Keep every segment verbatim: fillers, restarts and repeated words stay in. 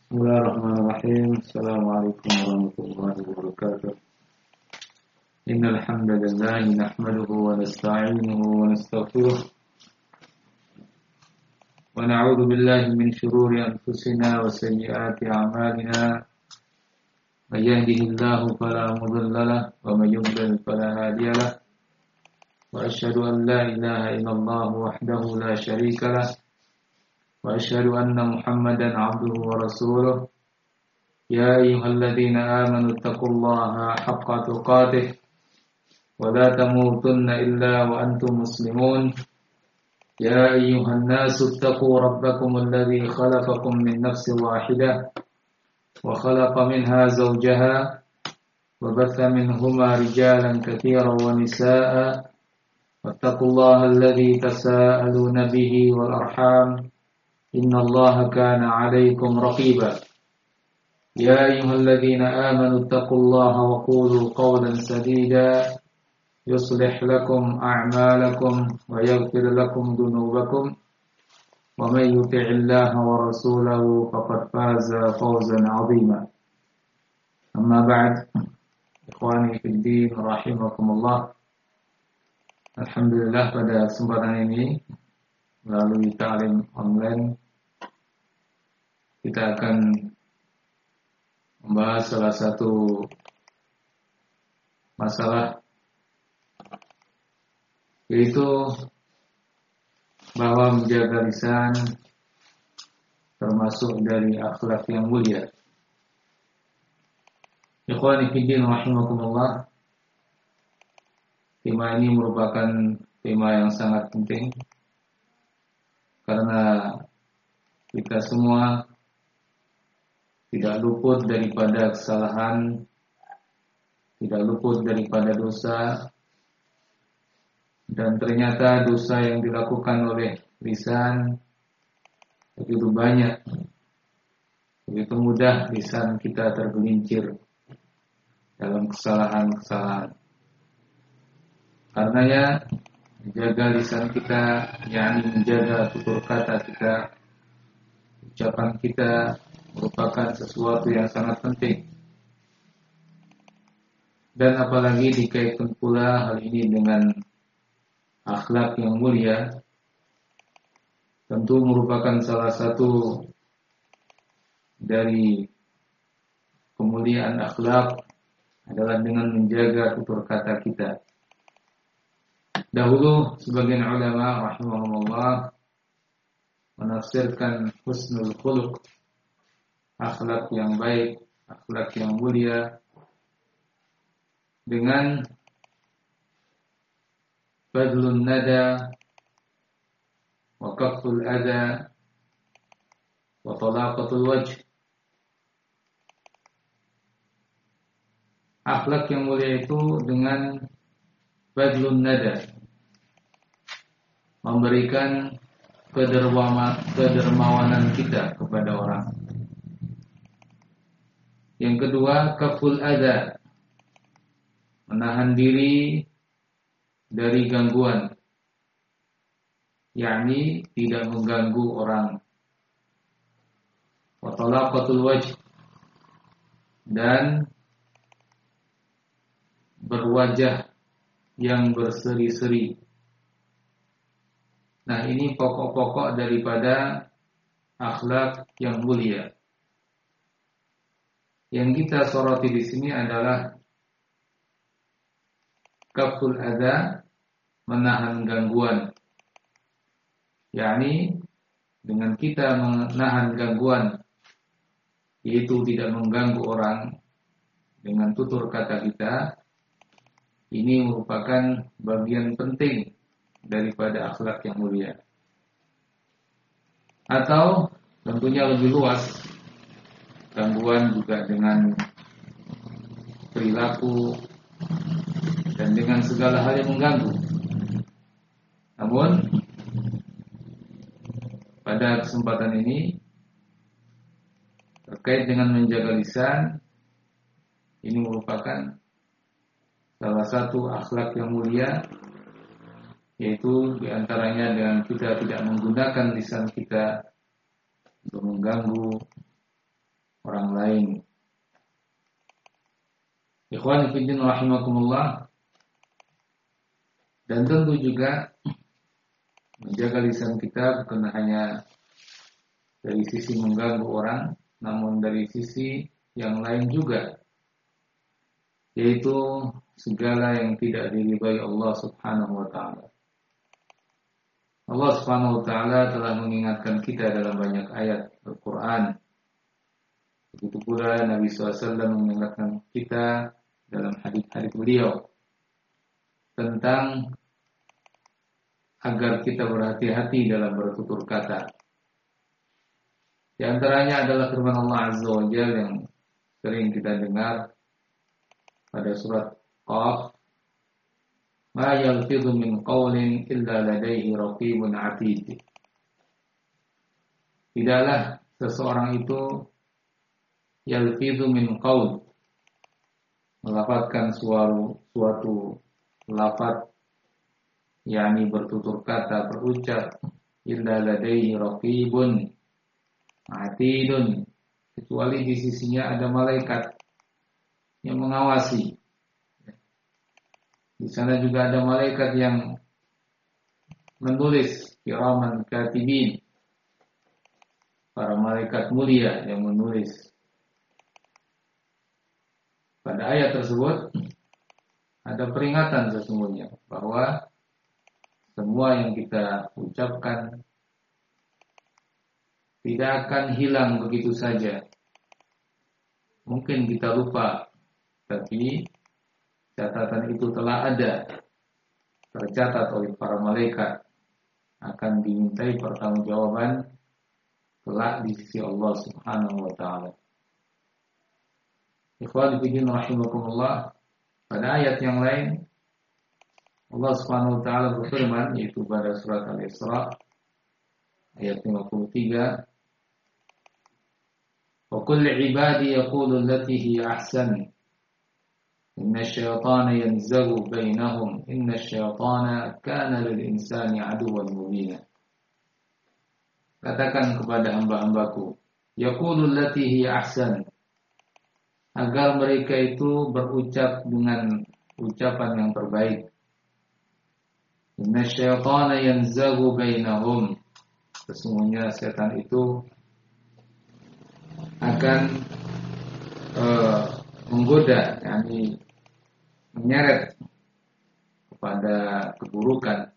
Bismillahirrahmanirrahim. Assalamualaikum warahmatullahi wabarakatuh. Innal hamdalillah nahmaduhu wa nasta'inuhu wa nastaghfiruh wa na'udzu billahi min shururi anfusina wa sayyiati a'malina. May yahdihillahu fala mudilla lahu wa may yudlil fala hadiya lahu. Wa asyhadu an la ilaha illallah wahdahu la syarika lahu. وأشهد أن محمدا عبده ورسوله يا أيها الذين آمنوا اتقوا الله حق تقاته ولا تموتن إلا وأنتم مسلمون يا أيها الناس اتقوا ربكم الذي خلقكم من نفس واحدة وخلق منها زوجها وبث منهما رجالا كثيرا ونساء واتقوا الله الذي تساءلون به والأرحام إن الله كان عليكم رقيبا يا أيها الذين آمنوا اتقوا الله وقولوا قولا سديدا يصلح لكم أعمالكم ويغفر لكم ذنوبكم ومن يطع الله ورسوله فقد فاز فوزا عظيما أما بعد إخواني في الدين رحمكم الله. Alhamdulillah, pada kesempatan ini melalui ta'lim online kita akan membahas salah satu masalah, yaitu bahwa menjaga lisan termasuk dari akhlak yang mulia. Ikhwani fiddin rahimakumullah, tema ini merupakan tema yang sangat penting karena kita semua tidak luput daripada kesalahan, tidak luput daripada dosa, dan ternyata dosa yang dilakukan oleh lisan begitu banyak, begitu mudah lisan kita tergelincir dalam kesalahan-kesalahan. Karenanya menjaga lisan kita, yakni menjaga tutur kata kita, ucapan kita, merupakan sesuatu yang sangat penting. Dan apalagi dikaitkan pula hal ini dengan akhlak yang mulia, tentu merupakan salah satu dari kemuliaan akhlak adalah dengan menjaga tutur kata kita. Dahulu sebagian ulama rahimahumullah menafsirkan husnul khuluq, akhlak yang baik, akhlak yang mulia, dengan badlun nada wa kafful adha wa talaqatul wajh. Akhlak yang mulia itu dengan badlun nada, memberikan kedermawanan kita kepada orang. Yang kedua, kaful adza, menahan diri dari gangguan, yakni tidak mengganggu orang. Wa talaqatul wajh, dan berwajah yang berseri-seri. Nah, ini pokok-pokok daripada akhlak yang mulia. Yang kita soroti di sini adalah kaful adza, menahan gangguan. Yakni dengan kita menahan gangguan, yaitu tidak mengganggu orang dengan tutur kata kita, ini merupakan bagian penting daripada akhlak yang mulia. Atau tentunya lebih luas, gangguan juga dengan perilaku dan dengan segala hal yang mengganggu. Namun pada kesempatan ini terkait dengan menjaga lisan, ini merupakan salah satu akhlak yang mulia, yaitu diantaranya dengan kita tidak menggunakan lisan kita untuk mengganggu, orang lain. Ikhwan fillah rahimakumullah. Dan tentu juga menjaga lisan kita bukan hanya dari sisi mengganggu orang, namun dari sisi yang lain juga, yaitu segala yang tidak diridhai Allah Subhanahu wa taala. Allah Subhanahu wa taala telah mengingatkan kita dalam banyak ayat Al-Qur'an. Begitu pula Nabi sallallahu alaihi wasallam mengingatkan kita dalam hadis-hadis beliau tentang agar kita berhati-hati dalam bertutur kata. Di antaranya adalah firman Allah Azza wa Jalla yang sering kita dengar pada surat Qaf, "Ma yalfidhu min qawlin illa ladaihi raqibun 'atid." Tidaklah seseorang itu yalfidhu min qaul, melafazkan suatu suatu lafaz, yakni bertutur kata, berucap, illa ladaihi raqibun 'atidun, kecuali di sisinya ada malaikat yang mengawasi. Di sana juga ada malaikat yang menulis, kiraman katibin, para malaikat mulia yang menulis. Pada ayat tersebut ada peringatan sesungguhnya bahwa semua yang kita ucapkan tidak akan hilang begitu saja. Mungkin kita lupa, tapi catatan itu telah ada, tercatat oleh para malaikat, akan dimintai pertanggungjawaban kelak di sisi Allah Subhanahu wa taala. Ikhwan fillah rahimakumullah, pada ayat yang lain Allah Subhanahu wa taala berfirman, yaitu pada surat Al-Isra ayat lima puluh tiga, "Wa kullu 'ibadi yaqulu allati hiya ahsan. Inna syaitana yanzagu bainahum. Inna syaitana kana lil insani aduwwan mubina." Katakan kepada hamba-hambaku, yaqulu allati hiya ahsan, agar mereka itu berucap dengan ucapan yang terbaik. Inna syaitana yanzagu bainahum, sesungguhnya setan itu akan uh, menggoda, yakni menyeret kepada keburukan.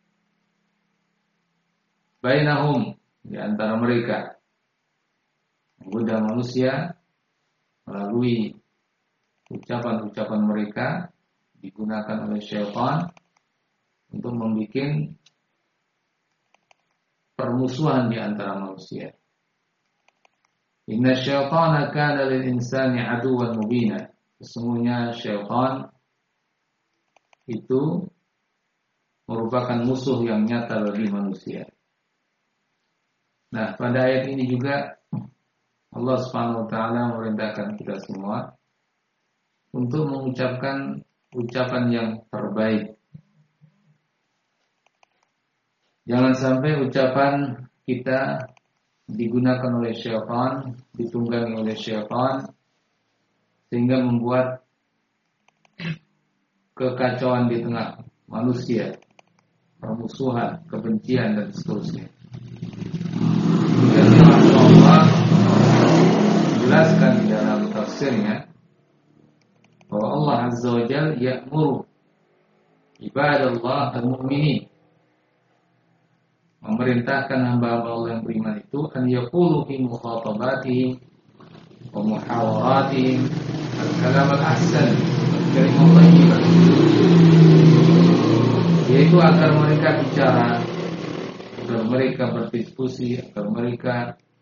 Bainahum, di antara mereka, menggoda manusia melalui ucapan-ucapan mereka, digunakan oleh syaitan untuk membuat permusuhan di antara manusia. Inna syaitana kana lil insani aduwwan mubina, sesungguhnya syaitan itu merupakan musuh yang nyata bagi manusia. Nah, pada ayat ini juga Allah Subhanahu wa taala memerintahkan kita semua untuk mengucapkan ucapan yang terbaik. Jangan sampai ucapan kita digunakan oleh syaitan, ditunggangi oleh syaitan, sehingga membuat kekacauan di tengah manusia, permusuhan, kebencian, dan seterusnya. Jadi Allah jelaskan di dalam tafsirnya bahwa Allah Azza wa Jalla ya'muru ibadallah al-mu'minin, memerintahkan hamba-hamba Allah yang beriman itu an yaqulu fi mukhatabatihim wa muhawaratihim al-kalam al-ahsan al-kalimah thayyibah, yaitu agar mereka bicara, agar mereka berdiskusi, agar mereka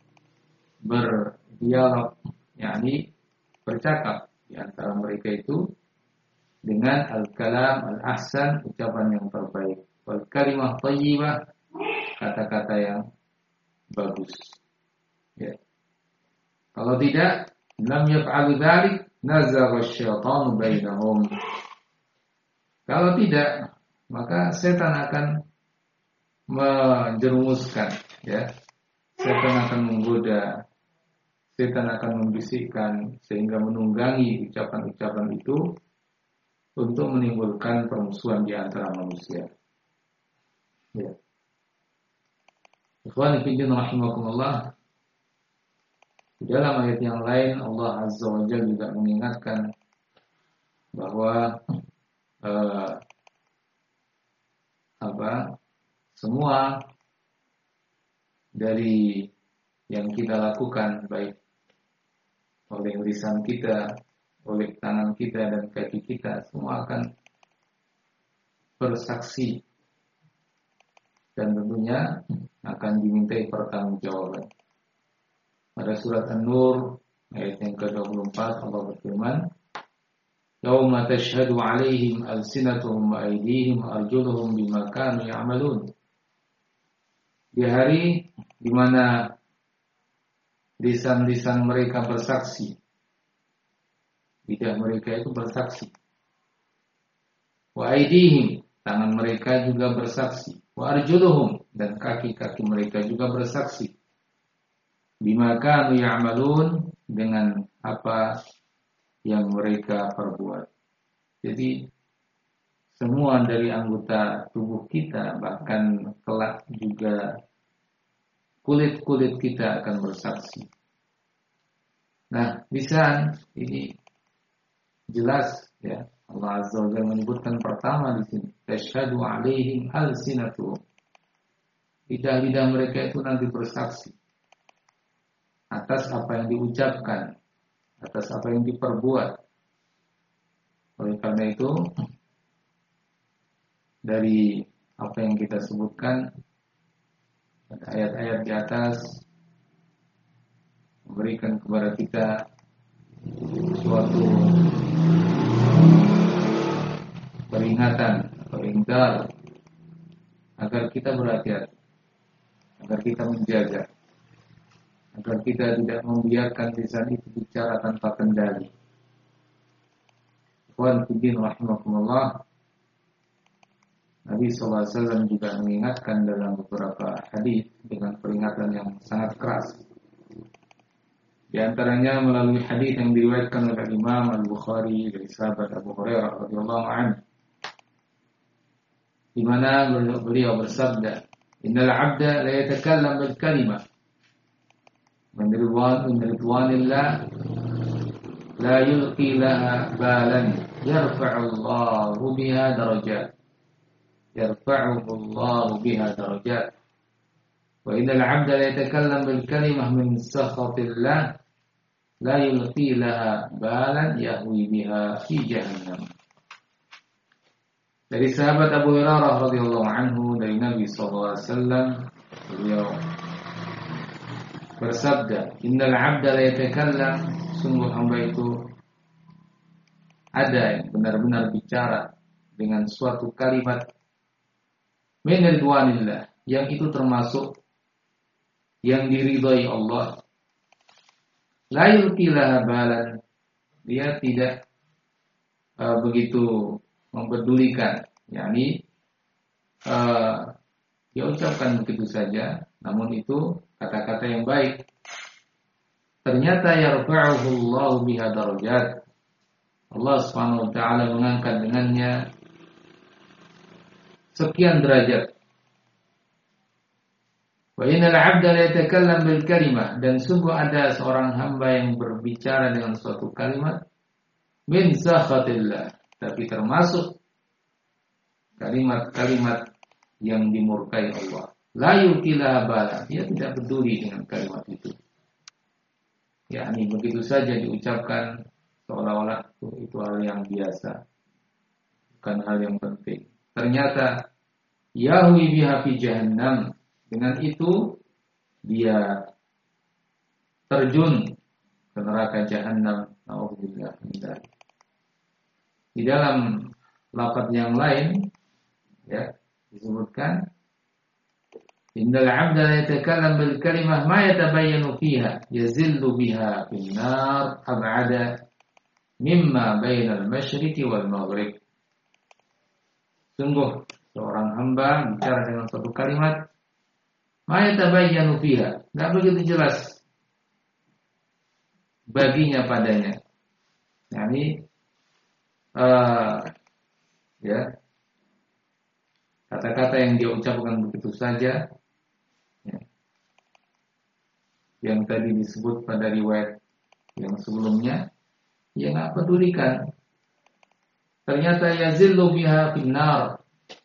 berdialog, yakni bercakap di antara mereka itu dengan al-kalam al-ahsan, ucapan yang terbaik, wal kalimah thayyibah, kata-kata yang bagus. Ya. Kalau tidak, lam yaf'alu dzalik, nazagha asy-syaitanu bainahum. Kalau tidak, maka setan akan menjerumuskan, ya. Setan akan menggoda setan akan membisikkan sehingga menunggangi ucapan-ucapan itu untuk menimbulkan permusuhan di antara manusia. Ya. Ikhwan fillah rahimakumullah. Di dalam ayat yang lain Allah Azza wa Jalla juga mengingatkan bahwa eh, apa semua dari yang kita lakukan baik oleh lisan kita, oleh tangan kita dan kaki kita, semua akan bersaksi dan tentunya akan dimintai pertanggungjawaban. Pada surat An-Nur ayat yang ke dua puluh empat Allah berfirman, "Yauma tashhadu 'alaihim alsinatuhum wa aydihim wa arjuluhum bima kanu ya'malun." Di hari di mana lisan-lisan mereka bersaksi, lidah mereka itu bersaksi. Wa aydihim, tangan mereka juga bersaksi. Wa arjuluhum, dan kaki-kaki mereka juga bersaksi. Bima kanu ya'malun, dengan apa yang mereka perbuat. Jadi semua dari anggota tubuh kita, bahkan kelak juga kulit-kulit kita akan bersaksi. Nah, lisan ini jelas ya. Allah Azza wa Jalla menyebutkan pertama di sini, tashhadu 'alaihim alsinatuhum. Lidah-lidah mereka itu nanti bersaksi atas apa yang diucapkan, atas apa yang diperbuat. Oleh karena itu, dari apa yang kita sebutkan ayat-ayat di atas memberikan kepada kita suatu peringatan atau ingkar agar kita berhati-hati, agar kita menjaga, agar kita tidak membiarkan lisan itu bicara tanpa kendali. Ikhwan fillah rahimakumullah. Nabi shallallahu alaihi wasallam juga mengingatkan dalam beberapa hadis dengan peringatan yang sangat keras. Di antaranya melalui hadis yang diriwayatkan oleh Imam Al-Bukhari dari sahabat Abu Hurairah radhiyallahu anhu, di mana beliau bersabda, "Innal 'abda la yatakallam bil kalimah min ridwanillah la yulqi laha balan yarfa'u Allahu biha darajat yarfa'uhu Allahu biha darajat wa innal 'abda la yatakallam bil kalimah min sakhatillah la yulqi laha balan yahwi biha fi jahannam." Dari sahabat Abu Hurairah radhiyallahu anhu dari Nabi sallallahu alaihi wasallam, beliau bersabda, "Innal 'abda la yatakallam," sungguh hamba itu ada yang benar-benar bicara dengan suatu kalimat min ridwanillah, yang itu termasuk yang diridhai Allah. La yulqi laha balan, dia tidak uh, begitu mempedulikan, yakni uh, dia ucapkan begitu saja, namun itu kata-kata yang baik. Ternyata yarfa'uhu Allahu biha darajat, Allah Subhanahu wa taala mengangkat dengannya sekian derajat. Wa innal 'abda la yatakallam bil kalimah, dan sungguh ada seorang hamba yang berbicara dengan suatu kalimat min sakhatillah, tapi termasuk kalimat-kalimat yang dimurkai Allah. La yukilah bala, dia tidak peduli dengan kalimat itu. Yakni begitu saja diucapkan seolah-olah itu, itu hal yang biasa, bukan hal yang penting. Ternyata yahwi biha fi jahannam, dengan itu dia terjun ke neraka jahannam. Nauzubillah min dzalik. Di dalam lafaz yang lain ya disebutkan, innal 'abda la yatakallam bil kalimah ma yatabayyanu fiha yazillu biha fin nar ab'ada mimma bainal masyriqi wal maghrib. Sungguh seorang hamba bicara dengan satu kalimat ma yatabayyanu fiha, tidak begitu jelas baginya padanya. Yani uh, ya kata-kata yang dia ucapkan begitu saja, ya, yang tadi disebut pada riwayat yang sebelumnya, dia nggak pedulikan. Ternyata yazillu biha finnar.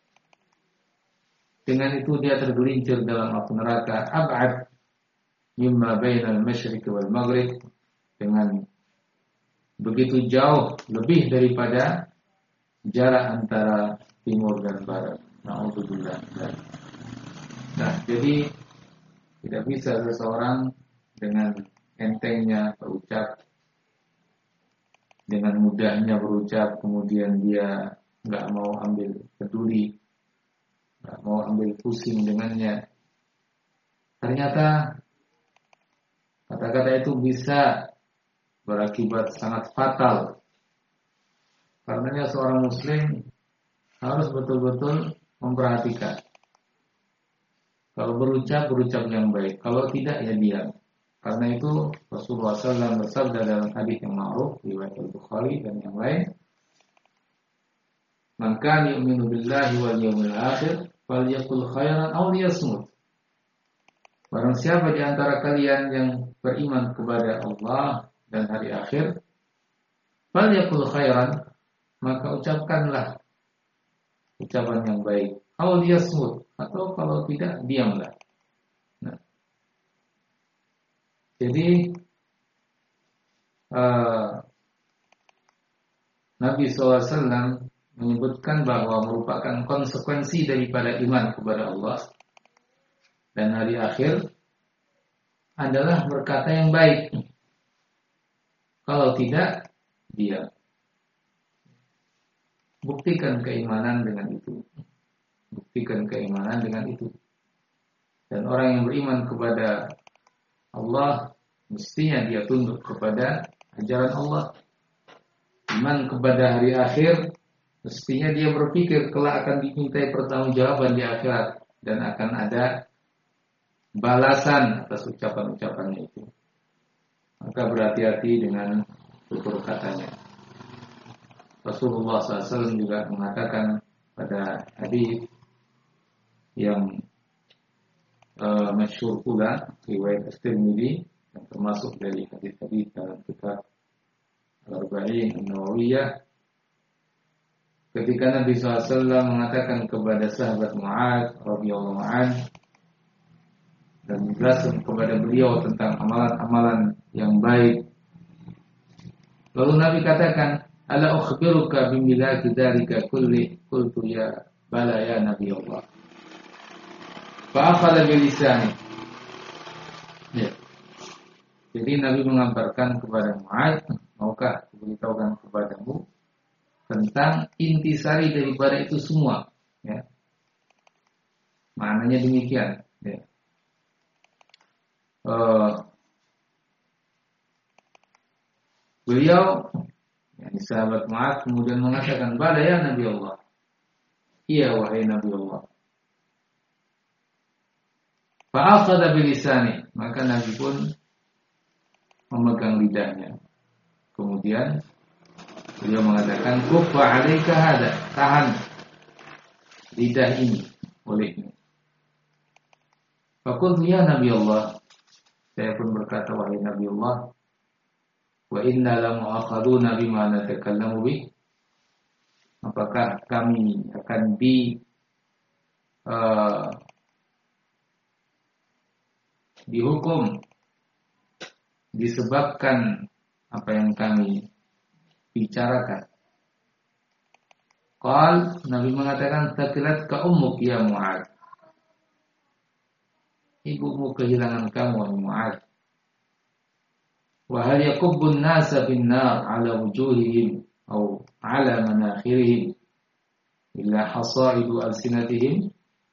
Dengan itu dia tergelincir dalam api neraka ab'ad mimma bainal masyriq wal maghrib, dengan begitu jauh lebih daripada jarak antara timur dan barat. Na'udzubillah. Nah, jadi tidak bisa seseorang dengan entengnya berucap, dengan mudahnya berucap, kemudian dia nggak mau ambil peduli, nggak mau ambil pusing dengannya. Ternyata kata-kata itu bisa berakibat sangat fatal. Karenanya seorang muslim harus betul-betul memperhatikan. Kalau berucap, berucap yang baik. Kalau tidak, ya diam. Karena itu Rasulullah shallallahu alaihi wasallam bersabda dalam hadis yang ma'ruf riwayat Al-Bukhari dan yang lain, "Man kana yu'minu billahi wal yawmil akhir falyaqul khairan aw liyasmut." Barang siapa di antara kalian yang beriman kepada Allah dan hari akhir, falyaqul khairan, maka ucapkanlah ucapan yang baik. Aw liyasmut, atau kalau tidak, diamlah. Nah, jadi uh, Nabi shallallahu alaihi wasallam menyebutkan bahwa merupakan konsekuensi daripada iman kepada Allah dan hari akhir adalah berkata yang baik. Kalau tidak, diam. Buktikan keimanan dengan itu. Buktikan keimanan dengan itu. Dan orang yang beriman kepada Allah, mestinya dia tunduk kepada ajaran Allah. Iman kepada hari akhir, mestinya dia berpikir kelak akan dimintai pertanggungjawaban di akhirat dan akan ada balasan atas ucapan-ucapannya itu. Maka berhati-hati dengan tutur katanya. Rasulullah shallallahu alaihi wasallam juga mengatakan pada hadis yang uh, masyhur pula riwayat At-Tirmidzi, yang termasuk dari hadis-hadis dalam kitab Al-Arba'in An-Nawawiyah, ketika Nabi shallallahu alaihi wasallam mengatakan kepada sahabat Mu'adz radhiyallahu anhu dan menjelaskan kepada beliau tentang amalan-amalan yang baik, lalu Nabi katakan, "Ala ukhbiruka bimilaki dzalika kulli?" Qultu ya bala ya Nabi Allah. Fa akhadha bi lisani. Ya. Jadi Nabi mengabarkan kepada Mu'adz, maukah beritahukan kepadamu tentang intisari daripada itu semua, ya. Maknanya demikian, ya. Uh, beliau, yani sahabat Mu'adz, kemudian mengatakan, "Bala ya Nabi Allah." Iya wahai Nabi Allah. Fa'akhadha bilisani, maka Nabi pun memegang lidahnya. Kemudian beliau mengatakan, "Kuffa 'alaika hada." Tahan lidah ini olehnya. Faqultu ya Nabi Allah. Saya pun berkata, wahai Nabi Allah, wa inna la mu'akhaduna bima natakallamu bih. Apakah kami akan di uh, dihukum disebabkan apa yang kami bicarakan? Qal, Nabi mengatakan, takilat ka ummuk ya Mu'adz. Ibumu kehilangan kamu, Mu'adz. Wa hal yakubbun nasa bin nar ala wujuhihim atau ala manakhirihim illa hasaidu alsinatihim.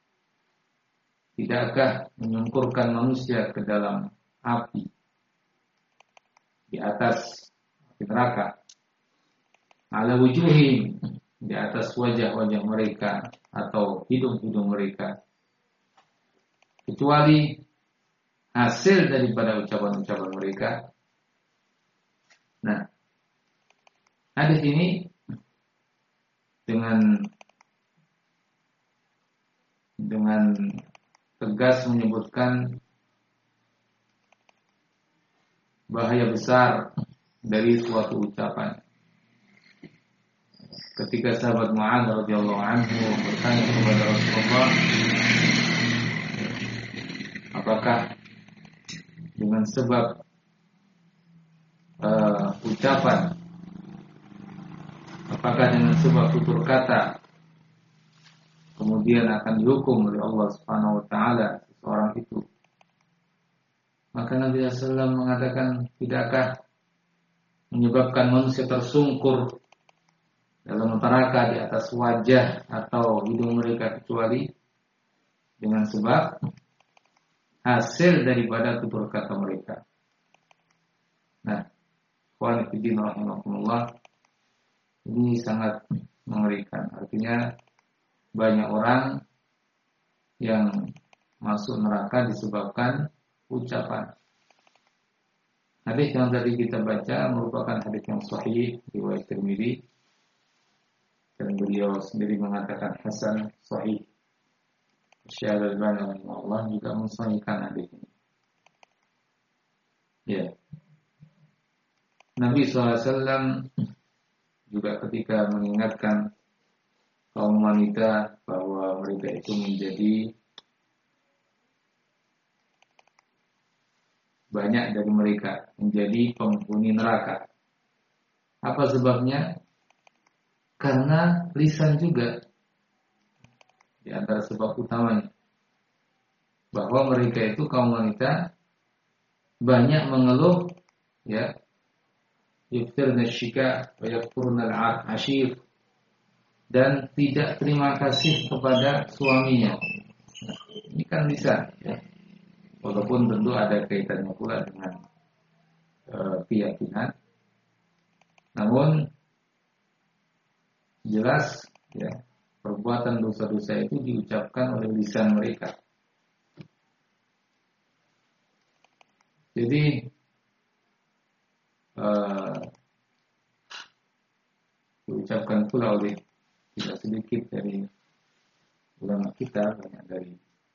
Tidakkah menyempurkan manusia ke dalam api di atas api neraka, ala wujuhihim, di atas wajah-wajah mereka atau hidung-hidung mereka, kecuali hasil daripada ucapan-ucapan mereka, Nah, hadis ini dengan dengan tegas menyebutkan bahaya besar dari suatu ucapan. Ketika sahabat Mu'adz radhiyallahu anhu bertanya kepada Rasulullah, apakah dengan sebab uh, ucapan, apakah dengan sebab tutur kata kemudian akan dihukum oleh Allah Subhanahu wa taala seseorang itu? Maka Nabi sallallahu alaihi wasallam mengatakan, tidakkah menyebabkan manusia tersungkur dalam neraka di atas wajah atau hidung mereka kecuali dengan sebab hasil daripada tutur kata mereka. Nah, ikhwan fillah rahimakumullah, ini sangat mengerikan. Artinya banyak orang yang masuk neraka disebabkan ucapan. Hadis yang tadi kita baca merupakan hadis yang sahih riwayat Tirmidzi, dan beliau sendiri mengatakan hasan sahih. Syekh Al-Albani rahimahullah juga mensahihkan hadis ini. Ya. Nabi shallallahu alaihi wasallam juga ketika mengingatkan kaum wanita bahwa mereka itu menjadi banyak dari mereka menjadi penghuni neraka. Apa sebabnya? Karena lisan juga di antara sebab utamanya, bahwa mereka itu kaum wanita banyak mengeluh, ya, yuftirna syika wa yakfurna al-ashir, dan tidak terima kasih kepada suaminya. Ini kan lisan, ya. Walaupun tentu ada kaitannya pula dengan uh, keyakinan, namun jelas, ya, perbuatan dosa-dosa itu diucapkan oleh lisan mereka. Jadi uh, diucapkan pula oleh tidak sedikit dari ulama kita, banyak dari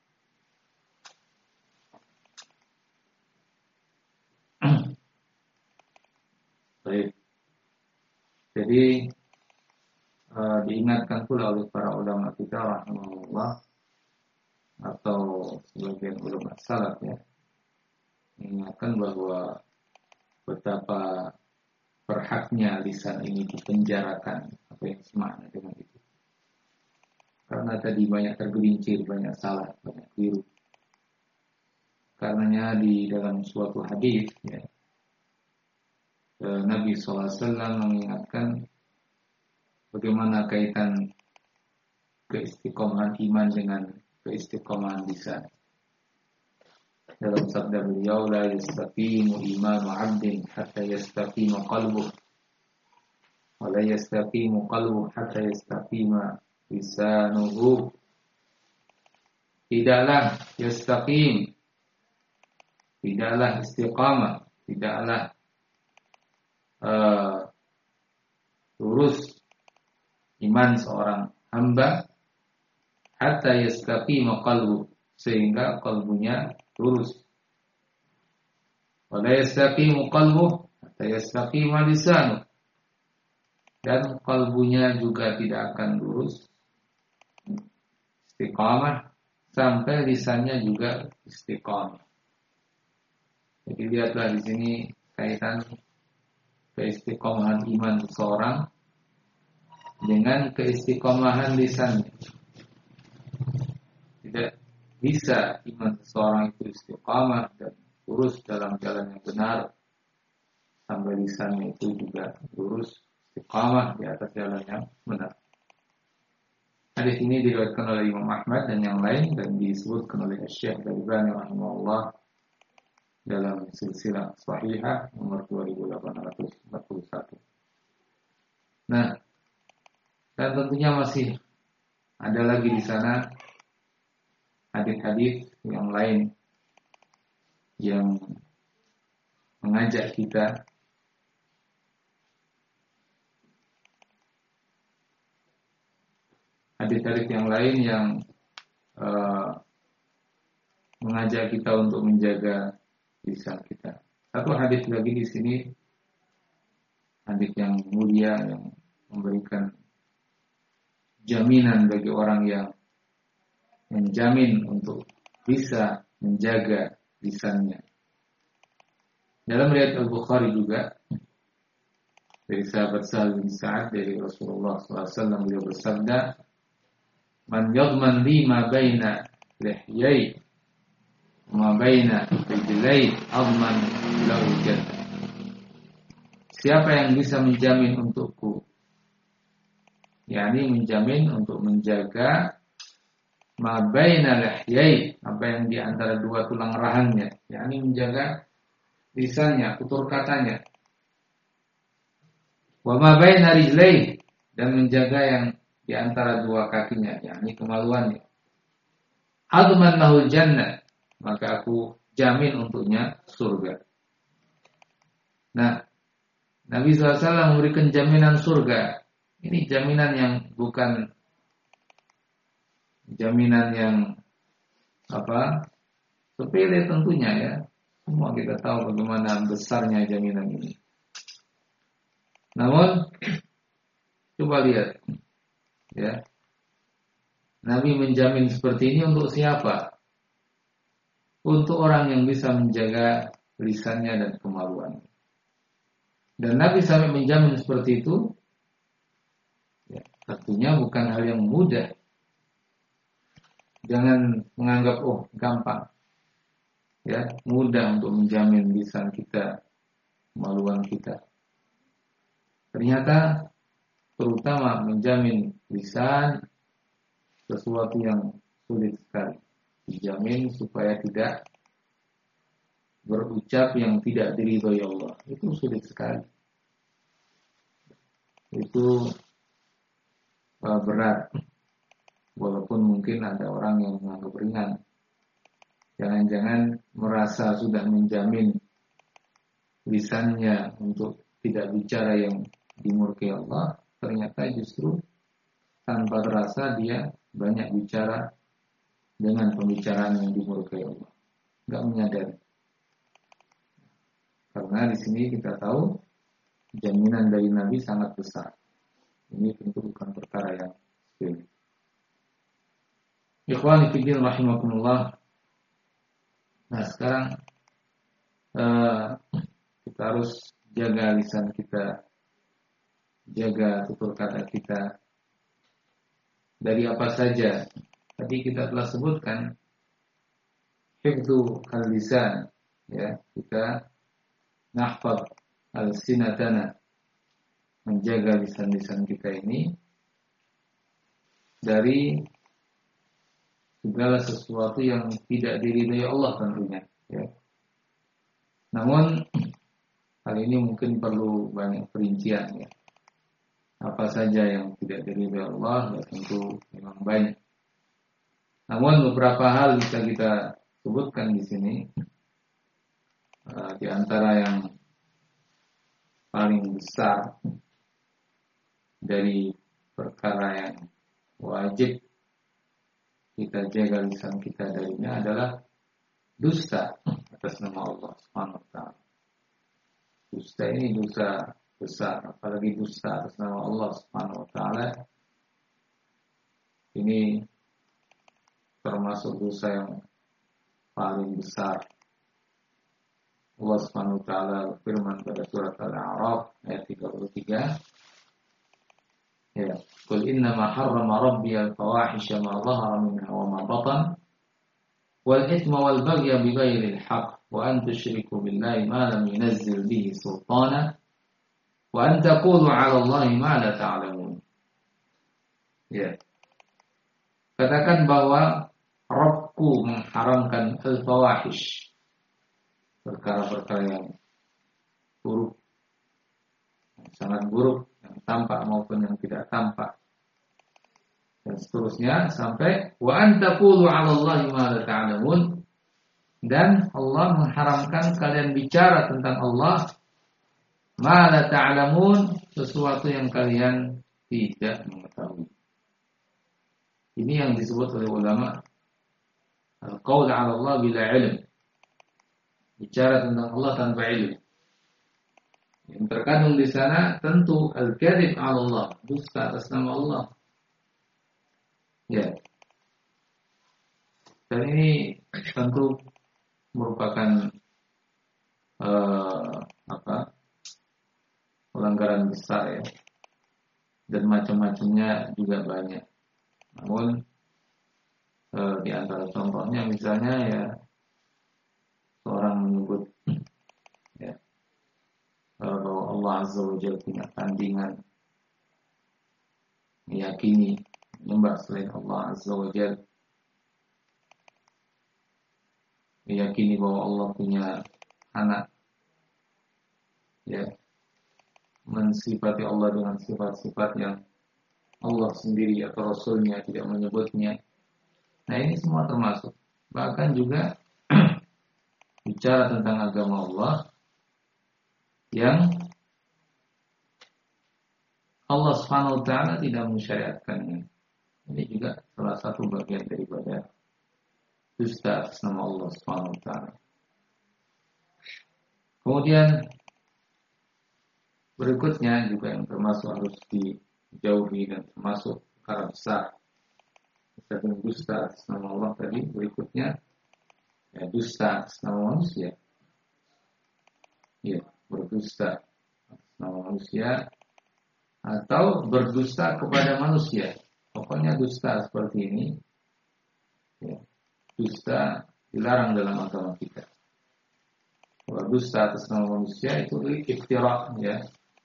baik. Jadi uh, diingatkan pula oleh para ulama kita rahimahullah, atau sebagian ulama salaf, ya, mengingatkan bahwa betapa berhaknya lisan ini dipenjarakan. Apa yang semakna dengan itu? Karena tadi banyak tergelincir, banyak salah, banyak keliru. Karenanya di dalam suatu hadis, ya, Nabi shallallahu alaihi wasallam mengingatkan bagaimana kaitan keistiqomahan iman dengan keistiqomahan lisan. Dalam sabda beliau, la yastaqimu imanu 'abdin hatta yastaqima qalbuhu, wa la yastaqimu qalbuhu hatta yastaqima lisanuhu. Tidaklah yastaqim, tidaklah istiqamah, tidaklah uh, lurus iman seorang hamba hatta yastaqima qalbuhu, sehingga kalbunya lurus. Wa la yastaqimu qalbuhu hatta yastaqima lisanuhu, dan kalbunya juga tidak akan lurus istiqamah sampai lisannya juga istiqamah. Jadi lihatlah di sini kaitan keistiqomahan iman seseorang dengan keistiqomahan lisannya. Tidak bisa iman seseorang itu istiqamah dan lurus dalam jalan yang benar sampai lisannya itu juga lurus istiqamah di atas jalan yang benar. Hadis ini diriwayatkan oleh Imam Ahmad dan yang lain, dan disebutkan oleh Syekh Al-Albani rahimahullah dalam silsilah sahihah nomor dua ribu delapan ratus empat puluh satu. Nah, dan tentunya masih ada lagi di sana hadis-hadis yang lain yang mengajak kita hadis-hadis yang lain yang uh, mengajak kita untuk menjaga lisan kita. Satu hadis lagi di sini, hadis yang mulia yang memberikan jaminan bagi orang yang menjamin untuk bisa menjaga lisannya. Dalam riwayat Al-Bukhari juga dari sahabat Sahal bin Sa'ad dari Rasulullah sallallahu alaihi wasallam, beliau bersabda, "Man yadman li ma baina lihyai ma baina rijlai adman lahu jannah." Siapa yang bisa menjamin untukku, yakni menjamin untuk menjaga ma baina lihyai, apa yang di antara dua tulang rahangnya, yakni menjaga lisannya, tutur katanya. Wa ma baina rijlai, dan menjaga yang di antara dua kakinya, yakni kemaluannya. Adman lahul jannah, maka aku jamin untuknya surga. Nah, Nabi shallallahu alaihi wasallam memberikan jaminan surga. Ini jaminan yang bukan jaminan yang apa? Sepele tentunya ya. Semua kita tahu bagaimana besarnya jaminan ini. Namun coba lihat ya. Nabi menjamin seperti ini untuk siapa? Untuk orang yang bisa menjaga lisannya dan kemaluannya. Dan Nabi sampai menjamin seperti itu, ya, tentunya bukan hal yang mudah. Jangan menganggap oh gampang. Ya, mudah untuk menjamin lisan kita, kemaluan kita. Ternyata terutama menjamin lisan sesuatu yang sulit sekali. Dijamin supaya tidak berucap yang tidak diridhoi Allah. Itu sulit sekali. Itu uh, berat. Walaupun mungkin ada orang yang menganggap ringan. Jangan-jangan merasa sudah menjamin lisannya untuk tidak bicara yang dimurkai Allah, ternyata justru tanpa terasa dia banyak bicara dengan pembicaraan yang dimurkai Allah. Enggak menyadari. Karena di sini kita tahu jaminan dari Nabi sangat besar. Ini tentu bukan perkara yang sepele. Ikhwani fillah rahimakumullah. Nah sekarang uh, kita harus jaga lisan kita, jaga tutur kata kita dari apa saja. Tadi kita telah sebutkan hifdzu al-lisan, ya, kita nahfaz al-sinatana, menjaga lisan-lisan kita ini dari segala sesuatu yang tidak diridhai Allah tentunya, ya. Namun hal ini mungkin perlu banyak perincian, ya. Apa saja yang tidak diridhai Allah, ya tentu memang banyak. Namun beberapa hal bisa kita sebutkan di sini. Uh, di antara yang paling besar dari perkara yang wajib kita jaga lisan kita darinya adalah dusta atas nama Allah Subhanahu wa taala. Dusta ini dosa besar, apalagi dusta atas nama Allah Subhanahu wa taala. Ini termasuk dosa yang paling besar. Allah Subhanahu wa taala berfirman pada surat Al-A'raf ayat tiga puluh tiga. Ya, qul inna ma harrama rabbi al-fawahisha ma dhahara minha wa ma batan wal ithma wal baghya bighairi al-haqq wa an tusyriku billahi ma lam yunzil bihi sultana wa an taqulu 'ala Allahi ma la ta'lamun. Ya. Katakan bahwa Rabbku mengharamkan al-fawahish, perkara-perkara yang buruk, yang sangat buruk, yang tampak maupun yang tidak tampak, dan seterusnya sampai wa antaqulu 'ala Allahi ma la ta'lamun, dan Allah mengharamkan kalian bicara tentang Allah ma la ta'lamun, sesuatu yang kalian tidak mengetahui. Ini yang disebut oleh ulama al-qaul 'ala Allah bila ilm. Bicara tentang Allah tanpa ilmu. Yang terkandung di sana tentu al-kadzib 'ala Allah, dusta atas nama Allah. Ya. Dan ini tentu merupakan uh, apa? pelanggaran besar ya. Dan macam-macamnya juga banyak. Namun uh, di antara contohnya misalnya ya seorang menyebut ya, bahwa Allah Azza wa Jalla punya tandingan, meyakini menyembah selain Allah Azza wa Jalla, meyakini bahwa Allah punya anak, ya, mensifati Allah dengan sifat-sifat yang Allah sendiri atau Rasulnya tidak menyebutnya. Nah ini semua termasuk. Bahkan juga bicara tentang agama Allah yang Allah Subhanahu wa taala tidak mensyariatkannya. Ini juga salah satu bagian daripada dusta atas nama Allah Subhanahu wa taala. Kemudian berikutnya juga yang termasuk harus dijauhi dan termasuk perkara besar. Seperti dusta atas nama Allah tadi, berikutnya ya, dusta atas nama manusia. Ya, berdusta atas nama manusia atau berdusta kepada manusia. Pokoknya dusta seperti ini ya, dusta dilarang dalam agama kita. Kalau dusta atas nama manusia itu iftira ya.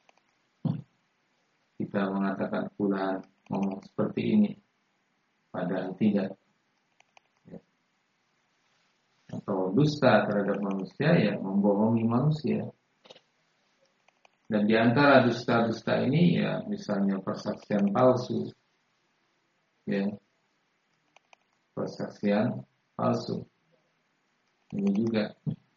Kita mengatakan fulan ngomong seperti ini padahal tidak. Ya. Atau dusta terhadap manusia ya membohongi manusia. Dan di antara dusta-dusta ini ya misalnya persaksian palsu. Ya. Persaksian palsu. Ini juga.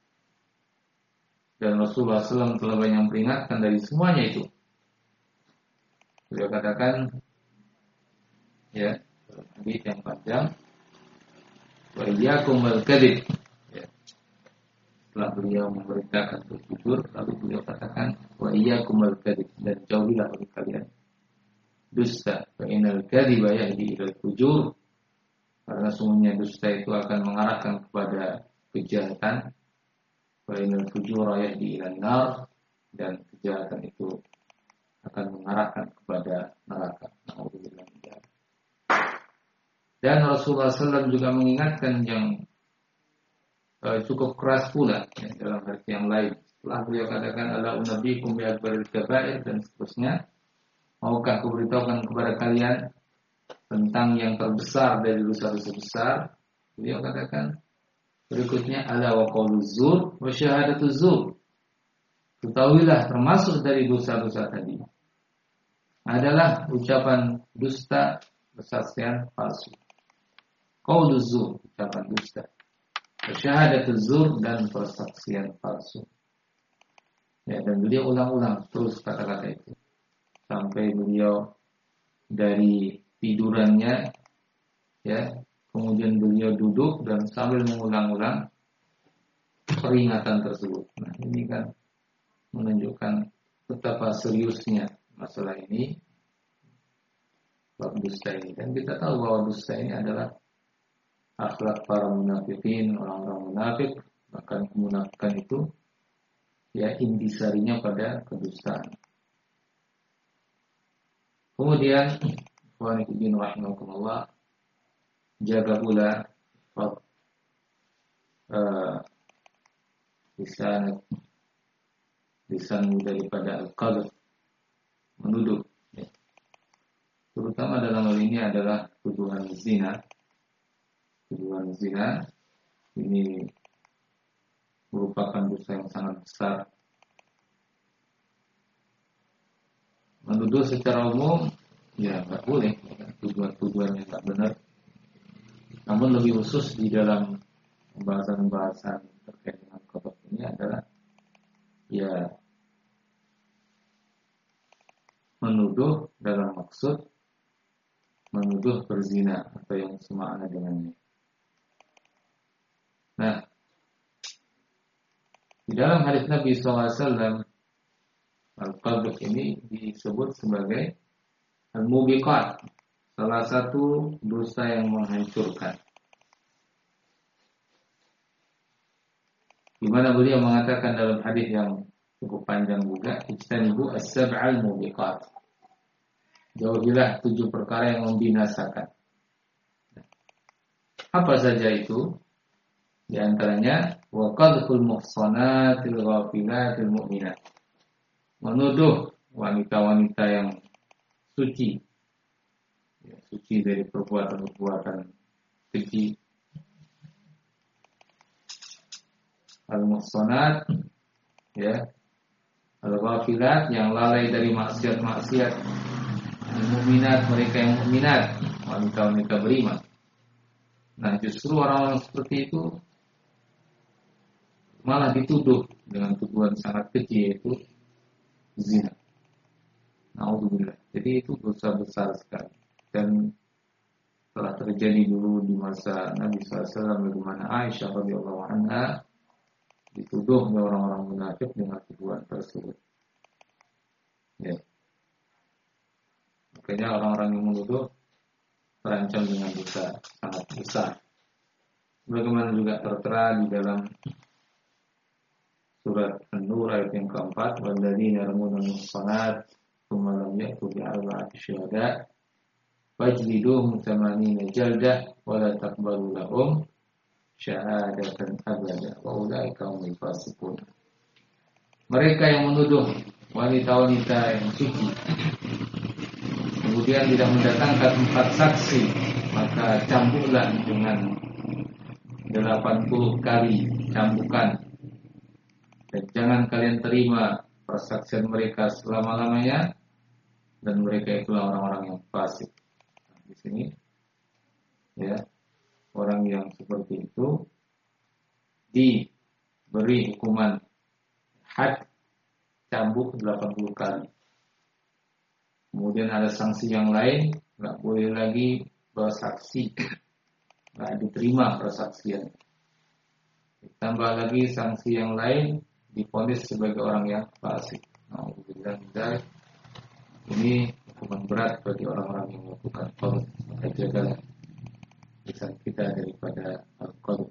Dan Rasulullah shallallahu alaihi wasallam telah banyak memperingatkan dari semuanya itu. Beliau katakan ya, hadis yang panjang, wa iyyakum wal kadzib. Ya. Setelah beliau memerintahkan untuk jujur, lalu beliau katakan wa iyyakum wal kadzib, dan jauhilah dari kalian dusta. Fa innal kadziba yahdi ilal fujur. Karena sungguhnya dusta itu akan mengarahkan kepada kejahatan. Fa innal fujura yahdi ilan nar, dan kejahatan itu akan mengarahkan kepada neraka. Dan Rasulullah shallallahu alaihi wasallam juga mengingatkan yang uh, cukup keras pula ya, dalam hadis yang lain. Setelah beliau katakan ala unabbiikum bi akbaril kabair dan seterusnya, maukah aku beritahukan kepada kalian tentang yang terbesar dari dosa-dosa besar? Beliau katakan berikutnya ala wa qauluz zur wa syahadatuz zur. Ketahuilah termasuk dari dosa-dosa tadi adalah ucapan dusta, persaksian palsu. Qauluz zur, ucapan dusta. Syahadatuz zur, dan persaksian palsu. Ya, dan beliau ulang-ulang terus kata-kata itu sampai beliau dari tidurannya, ya, kemudian beliau duduk dan sambil mengulang-ulang peringatan tersebut. Nah, ini kan menunjukkan betapa seriusnya masalah ini, bab dusta ini. Dan kita tahu bahwa dusta ini adalah akhlak para munafikin, orang-orang munafik. Bahkan kemunafikan itu ya intisarinya pada kedustaan. Kemudian wa ni'min rahimakumullah, jaga pula uh, lisan lisanmu daripada al-qadh, menuduh ya. Terutama dalam hal ini adalah tuduhan zina. Tuduhan zina ini merupakan dosa yang sangat besar. Menuduh secara umum ya nggak boleh, tuduhan-tuduhan yang nggak benar. Namun lebih khusus di dalam pembahasan-pembahasan terkait dengan qadh ini adalah ya menuduh dalam maksud menuduh berzina atau yang semakna dengannya. Nah, di dalam hadis Nabi shallallahu alaihi wasallam, al-qadhf ini disebut sebagai al-mubiqat, salah satu dosa yang menghancurkan. Di mana beliau mengatakan dalam hadis yang cukup panjang juga, ijtanibu as-sab'al mubiqat. Jauhilah tujuh perkara yang membinasakan. Apa saja itu? Di antaranya wa qadhful muhsanatil ghafilatil mu'minat. Menuduh wanita-wanita yang suci, ya, suci dari perbuatan-perbuatan keji. Al-muhsanat, ya, al-ghafilat, yang lalai dari maksiat-maksiat. Al-mu'minat, mereka yang mukminat, wanita-wanita beriman. Nah, justru orang-orang seperti itu malah dituduh dengan tuduhan sangat keji, yaitu zina. Na'udzubillah. Jadi itu dosa besar sekali. Dan telah terjadi dulu di masa Nabi shallallahu alaihi wasallam, di mana Aisyah radhiyallahu anha dituduh oleh orang-orang munafik dengan tuduhan tersebut. Ya. Makanya orang-orang yang menuduh terancam dengan dosa sangat besar. Bagaimana juga tertera di dalam surat An-Nur ayat yang keempat, walladzina yarmuna al-muhsanat tsumma lam ya'tu bi arba'ati syuhada fajliduhum thamanina jaldah wa la taqbalu lahum syahadatan abada wa ulaika humul fasiqun. Mereka yang menuduh wanita-wanita yang suci kemudian tidak mendatangkan empat saksi, maka cambuklah dengan delapan puluh kali cambukan. Dan jangan kalian terima persaksian mereka selama-lamanya, dan mereka itulah orang-orang yang fasik. Nah, di sini, ya, orang yang seperti itu diberi hukuman had, cambuk delapan puluh kali. Kemudian ada sanksi yang lain, nggak boleh lagi bersaksi, nggak diterima persaksian. Ditambah lagi sanksi yang lain, divonis sebagai orang yang fasik. Nah, ini hukuman berat bagi orang-orang yang melakukan qadhf. Maka jagalah lisan kita daripada al-qadhf.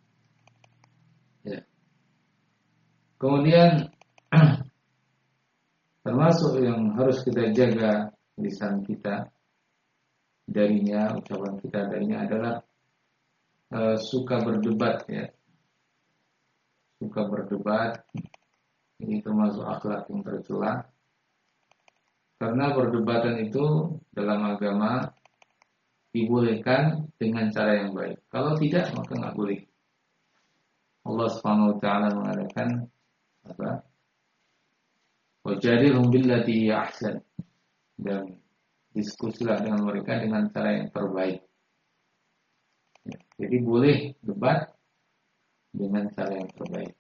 Ya. Kemudian termasuk yang harus kita jaga lisan kita darinya, ucapan kita darinya adalah e, suka berdebat, ya. Suka berdebat, ini termasuk akhlak yang tercela. Karena perdebatan itu dalam agama dibolehkan dengan cara yang baik. Kalau tidak, maka nggak boleh. Allah subhanahu wa taala mengatakan apa? Wajadilhum billati hiya ahsan. Dan diskusilah dengan mereka dengan cara yang terbaik. Ya, jadi boleh debat dengan cara yang terbaik.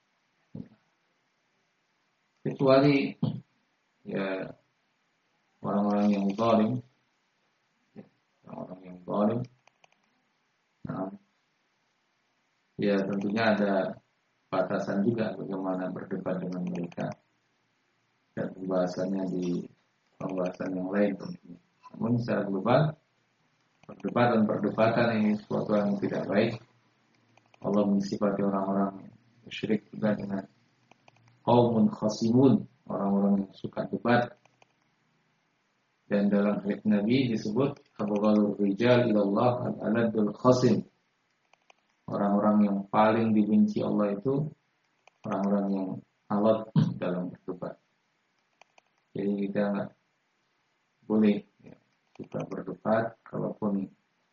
Kecuali ya orang-orang yang zalim, ya, orang-orang yang zalim. Nah, ya tentunya ada batasan juga bagaimana berdebat dengan mereka, dan pembahasannya di pembahasan yang lain tentunya. Namun secara global, perdebatan-perdebatan ini sesuatu yang tidak baik. Allah mensifati orang-orang musyrik juga dengan qaumun khasimun, orang-orang yang suka debat. Dan dalam hadits Nabi disebut abghadul rijal ilallah al-aladul khasim. Orang-orang yang paling dibenci Allah itu orang-orang yang alad dalam berdebat. Jadi kita nggak boleh, ya, kita berdebat, kalaupun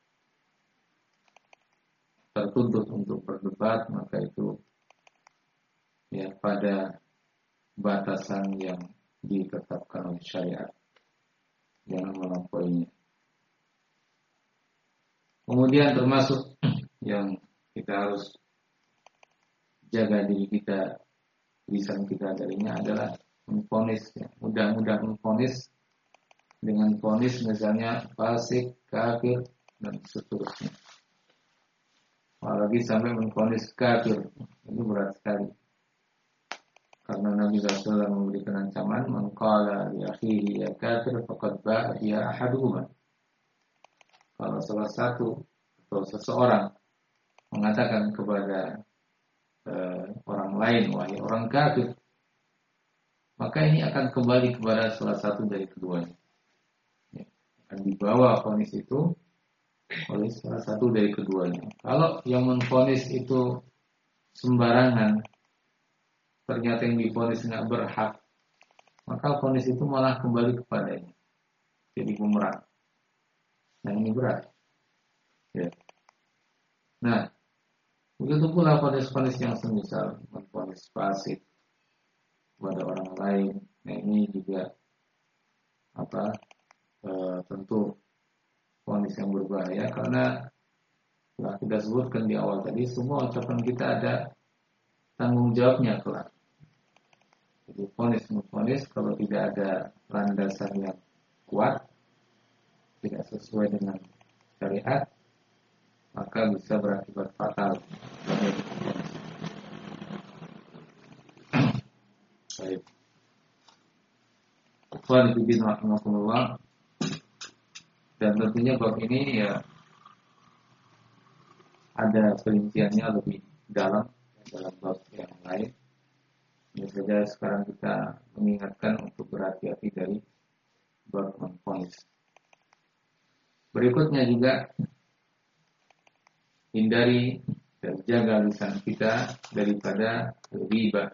tertuntut untuk berdebat, maka itu ya pada batasan yang ditetapkan oleh syariat, jangan melampauinya. Kemudian termasuk yang kita harus jaga diri kita, lisan kita darinya adalah memvonis, ya, mudah-mudah memvonis dengan vonis misalnya fasik, kafir dan seterusnya. Apalagi sampai menvonis kafir, itu berat sekali. Karena Nabi shallallahu alaihi wasallam memberikan ancaman, man qala li akhihi ya kafir faqad ba'a biha ahaduhuma. Kalau salah satu atau seseorang mengatakan kepada uh, orang lain, wahai orang kafir, maka ini akan kembali kepada salah satu dari keduanya. Ya, akan dibawa vonis itu oleh salah satu dari keduanya. Kalau yang menvonis itu sembarangan, ternyata yang divonis tidak berhak, maka vonis itu malah kembali kepadanya, jadi bumerang. Nah ini berat. Ya. Nah, begitu pula vonis-vonis yang semisal menvonis fasik kepada orang lain. Nah ini juga apa? E, tentu vonis yang berbahaya karena telah kita sebutkan di awal tadi, semua ucapan kita ada tanggung jawabnya kelak. Jadi vonis-vonis kalau tidak ada landasan yang kuat, tidak sesuai dengan syariat, maka bisa berakibat fatal. Baik. Ikhwan fillah rahimakumullah. Dan tentunya bab ini ya ada perinciannya lebih dalam dalam bab yang lain. Ini saja sekarang kita mengingatkan untuk berhati-hati dari bab menvonis. Berikutnya juga hindari dan jaga lisan kita daripada ghibah.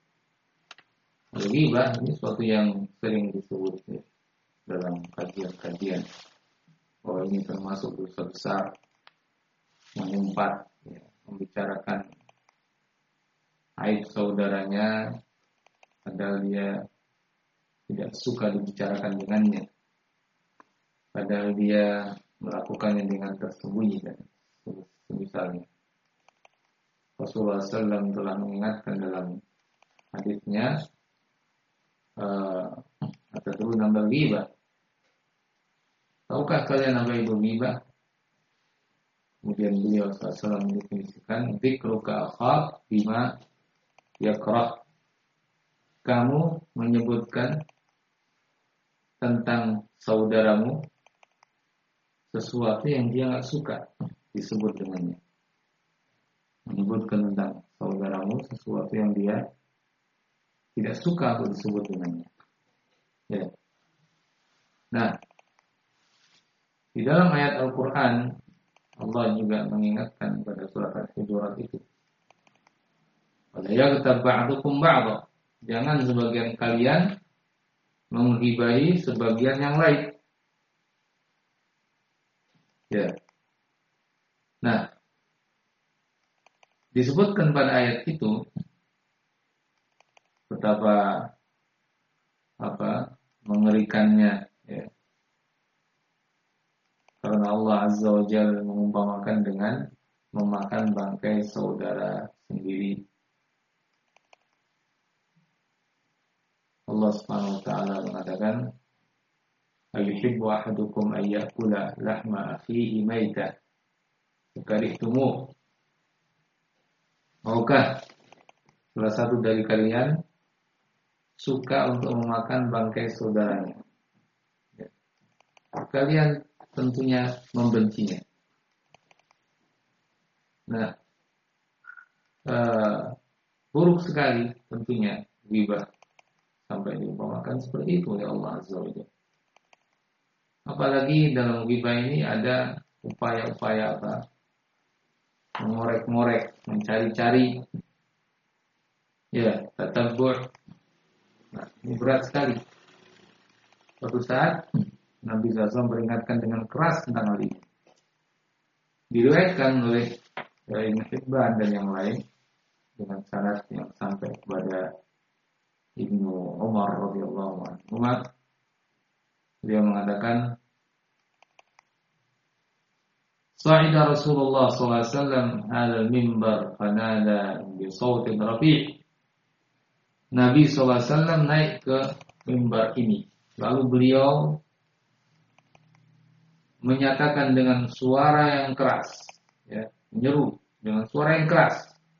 Ghibah ini suatu yang sering disebut ya, dalam kajian-kajian. Oh ini termasuk dosa besar, mengumpat, ya, membicarakan aib saudaranya, padahal dia tidak suka dibicarakan dengannya, padahal dia melakukannya dengan tersembunyi dan misalnya. Rasulullah shallallahu alaihi wasallam telah mengingatkan dalam hadisnya, atau dulu nambah ghibah. Tahukah kalian apa itu ghibah? Kemudian beliau shallallahu alaihi wasallam mendefinisikan dzikruka akhak bima yakrah. Kamu menyebutkan tentang saudaramu sesuatu yang dia enggak suka disebut dengannya. Menyebutkan tentang saudaramu sesuatu yang dia tidak suka untuk disebut dengannya. Ya. Nah, di dalam ayat Al-Quran Allah juga mengingatkan pada surat Al-Hujurat itu. Wala yaghtab ba'dukum ba'dha. Jangan sebagian kalian menggibahi sebagian yang lain. Ya. Nah, disebutkan pada ayat itu betapa apa mengerikannya, ya. Karena Allah Azza wa Jalla mengumpamakan dengan memakan bangkai saudara sendiri. Allah Subhanahu wa taala mengatakan, "Ayuhibbu ahadukum ay ya'kula lahma akhihi maita fakarihtumuh." Maukah salah satu dari kalian suka untuk memakan bangkai saudaranya? Ya. Kalian tentunya membencinya. Nah, uh, buruk sekali tentunya ghibah sampai diumpamakan seperti itu oleh Allah Azza wa Jalla. Apalagi dalam ghibah ini ada upaya-upaya apa? Mengorek-ngorek, mencari-cari, ya, tatabbu'. Nah, ini berat sekali. Suatu saat Nabi shallallahu alaihi wasallam peringatkan dengan keras tentang hal ini. Diriwayatkan oleh Ibnu Hibban dan yang lain dengan sanad yang sampai kepada Ibnu Umar radhiyallahu anhu. Dia mengatakan, Sa'ida Rasulullah sallallahu alaihi wasallam ala mimbar fanada bi sautin rafi'. Nabi sallallahu alaihi wasallam naik ke mimbar ini, lalu beliau menyatakan dengan suara yang keras, ya, menyeru dengan suara yang keras.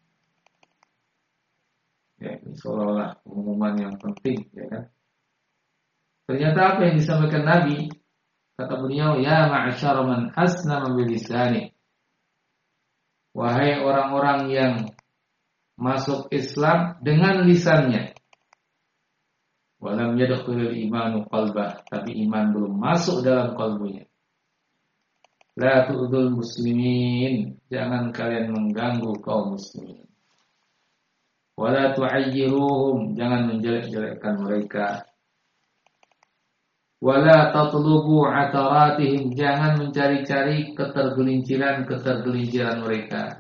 Ya, ini seolah-olah pengumuman yang penting, ya kan? Ternyata apa yang disampaikan Nabi? Kata beliau, ya ma'asyara man aslama bilisani. Wahai orang-orang yang masuk Islam dengan lisannya. Walam yadkhulul imanu qalbah, tapi iman belum masuk dalam kalbunya. La tu'dul muslimin, jangan kalian mengganggu kaum muslimin. Wala tu'ayyiruhum, jangan menjelek-jelekkan mereka. Wala tatlubu ataratihim, jangan mencari-cari ketergelinciran-ketergelinciran mereka.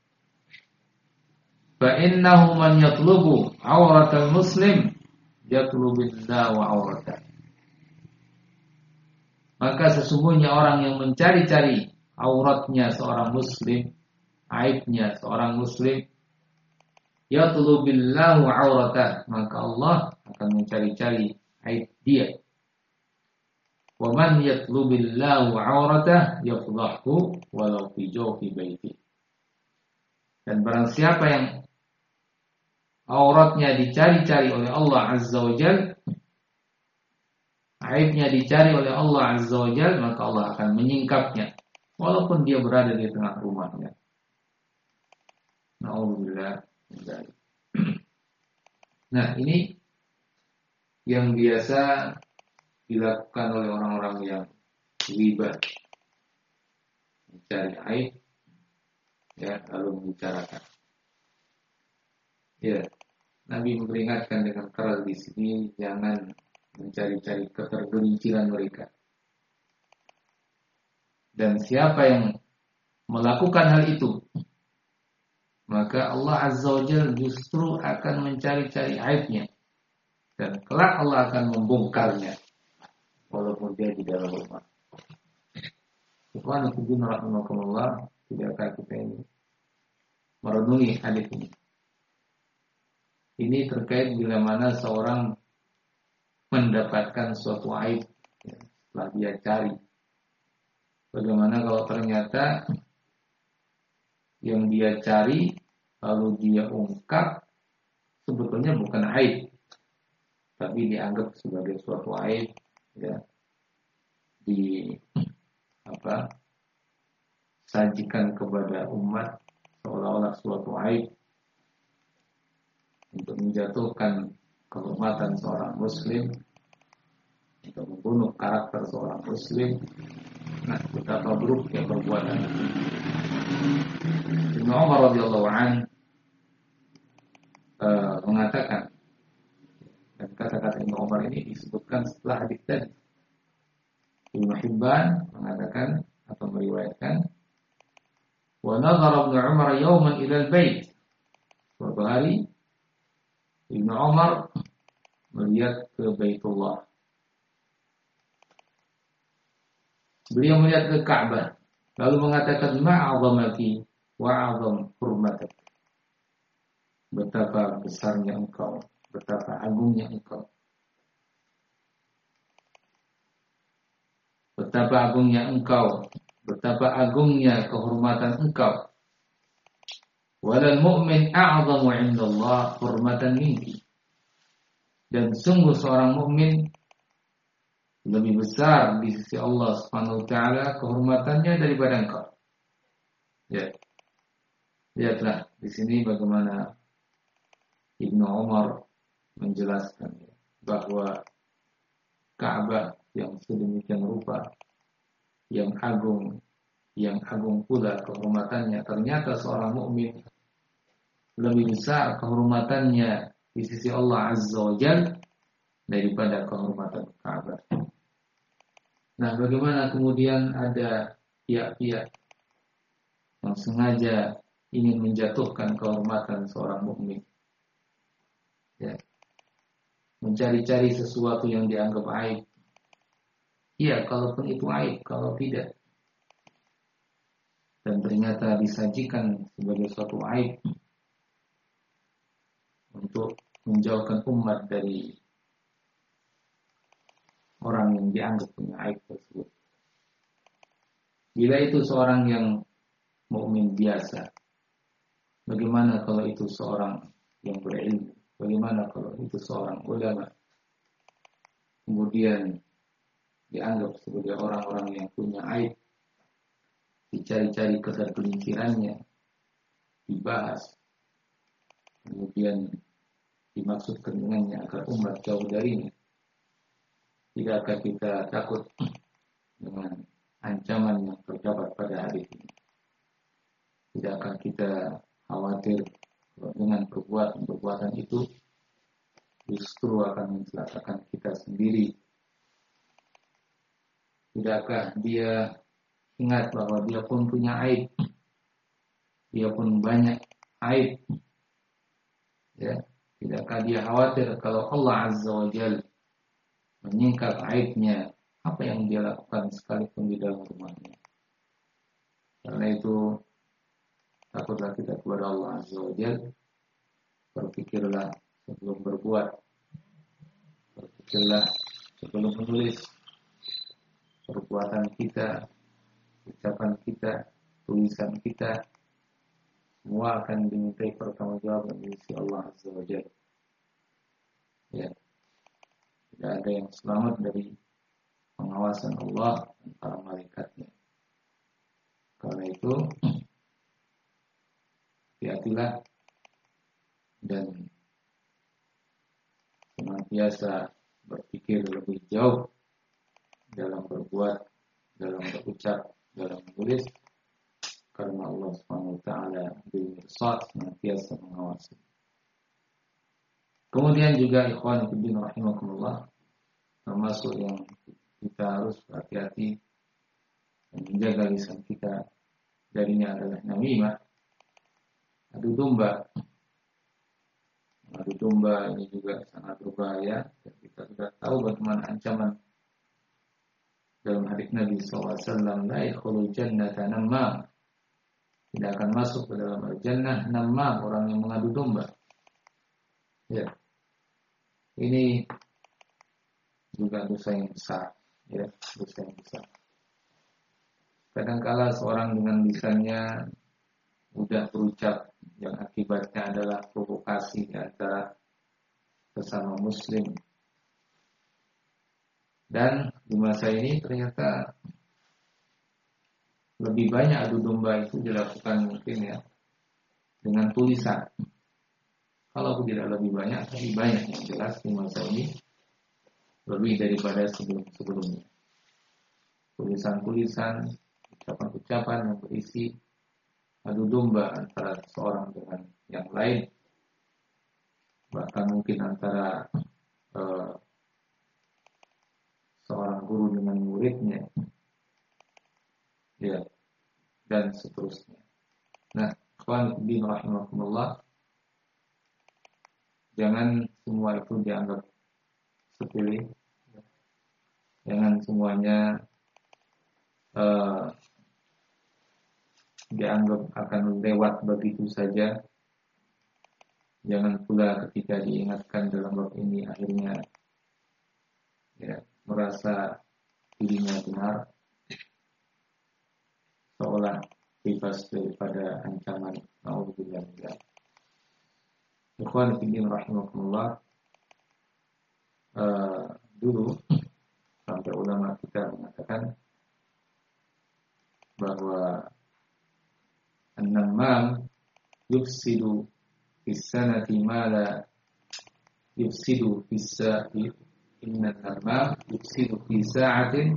Fa innahu man yatlubu auratal muslim yatlubillahu wa aurata. Maka sesungguhnya orang yang mencari-cari auratnya seorang muslim, aibnya seorang muslim, yatlubillahu aurata, maka Allah akan mencari-cari aib dia. Wa man yatlubillahu aurata yafdhahu walau fi jawfi baiti. Dan barang siapa yang auratnya dicari-cari oleh Allah Azza wa Jalla, aibnya dicari oleh Allah Azza wa Jalla, maka Allah akan menyingkapnya walaupun dia berada di tengah rumahnya. Na'udzubillah. Nah, ini yang biasa dilakukan oleh orang-orang yang ghibah, mencari aib, ya, lalu membicarakan. Ya, Nabi memperingatkan dengan keras di sini, jangan mencari-cari ketergelinciran mereka. Dan siapa yang melakukan hal itu, maka Allah Azza wa Jalla justru akan mencari-cari aibnya, dan kelak Allah akan membongkarnya walaupun dia di dalam rumah. Ikhwan fillah rahimakumullah, tidakkah kita ini merenungi hadis ini? Ini terkait bila mana seorang mendapatkan suatu aib, ya, setelah dia cari. Bagaimana kalau ternyata yang dia cari lalu dia ungkap sebetulnya bukan aib, tapi dianggap sebagai suatu aib, ya, di apa sajikan kepada umat seolah-olah suatu aib untuk menjatuhkan kehormatan seorang muslim, untuk membunuh karakter seorang muslim. Nah, betapa buruknya perbuatan itu. Ibnu Umar radhiyallahu anhu uh, mengatakan, dan kata-kata Ibnu Umar ini disebutkan setelah hadis tadi. Ibnu Hibban mengatakan atau meriwayatkan, wa nadhara Ibnu Umar yawman ila al-bait. Suatu hari Ibnu Umar melihat ke Baitullah. Beliau melihat ke Ka'bah, lalu mengatakan, ma'azamaki wa'azam hurmatak. Betapa besarnya engkau, betapa agungnya engkau. Betapa agungnya engkau, betapa agungnya kehormatan engkau. Walal mu'min a'zamu 'indallah hurmatan minki. Dan sungguh seorang mukmin lebih besar di sisi Allah Subhanahu wa taala kehormatannya daripada engkau. Ya. Lihatlah di sini bagaimana Ibnu Umar menjelaskan, ya, bahwa Ka'bah yang sedemikian rupa, yang agung, yang agung pula kehormatannya, ternyata seorang mukmin lebih besar kehormatannya di sisi Allah Azza wa Jalla daripada kehormatan Ka'bah. Nah, bagaimana kemudian ada pihak-pihak yang sengaja ingin menjatuhkan kehormatan seorang mukmin, ya, mencari-cari sesuatu yang dianggap aib. Iya, kalaupun itu aib, kalau tidak, dan ternyata disajikan sebagai suatu aib untuk menjauhkan umat dari orang yang dianggap punya aib tersebut. Bila itu seorang yang mukmin biasa, bagaimana kalau itu seorang yang berilmu? Bagaimana kalau itu seorang ulama? Kemudian dianggap sebagai orang-orang yang punya aib, dicari-cari ketergelincirannya, dibahas, kemudian dimaksudkan dengannya agar umat jauh darinya. Tidakkah kita takut dengan ancaman yang terdapat pada hari ini? Tidakkah kita khawatir dengan perbuatan-perbuatan itu justru akan mencelakakan kita sendiri? Tidakkah dia ingat bahwa dia pun punya aib, dia pun banyak aib, ya? Tidakkah dia khawatir kalau Allah Azza wa Jalla menyingkap aibnya, apa yang dia lakukan sekalipun di dalam rumahnya? Karena itu, takutlah kita kepada Allah Azza wa Jalla. Berpikirlah sebelum berbuat, berpikirlah sebelum menulis. Perbuatan kita, ucapan kita, tulisan kita, semua akan dimintai pertanggungjawaban dari sisi Allah Azza wa Jalla. Ya, tidak ada yang selamat dari pengawasan Allah dan para malaikatnya. Karena itu, hati-hatilah dan senantiasa berpikir lebih jauh dalam berbuat, dalam berucap, dalam menulis, karena Allah Subhanahu wa taala bil-mirsad, senantiasa mengawasi. Kemudian juga ikhwan fillah rahimakumullah, termasuk yang kita harus berhati-hati dan menjaga lisan kita darinya adalah namimah, adu domba. Adu domba ini juga sangat berbahaya, dan kita sudah tahu bagaimana ancaman dalam hadis Nabi shallallahu alaihi wasallam, la yadkhulul jannata namam, tidak akan masuk ke dalam al-jannah namam, orang yang mengadu domba. Ya, ini juga dosa yang besar, ya, dosa yang besar. Kadangkala seorang dengan lisannya mudah berucap yang akibatnya adalah provokasi antara sesama muslim. Dan di masa ini ternyata lebih banyak adu domba itu dilakukan mungkin ya dengan tulisan. Kalau tidak lebih banyak, lebih banyak yang jelas di masa ini lebih daripada sebelum-sebelumnya. Tulisan-tulisan, ucapan-ucapan yang berisi adu domba antara seorang dengan yang lain, bahkan mungkin antara eh, seorang guru dengan muridnya, ya, dan seterusnya. Nah, ikhwan fillah rahimakumullah, jangan semua itu dianggap sepele, jangan semuanya uh, dianggap akan lewat begitu saja. Jangan pula ketika diingatkan dalam bab ini akhirnya ya, merasa dirinya benar, seolah bebas daripada ancaman. Na'udzubillah. Ikhwan fillah rahimakumullah, uh, dulu sampai ulama kita mengatakan bahwa an-namam yufsidu fis sanati ma la yufsidu fis sa'i. Inna an-namam yufsidu fi sa'atin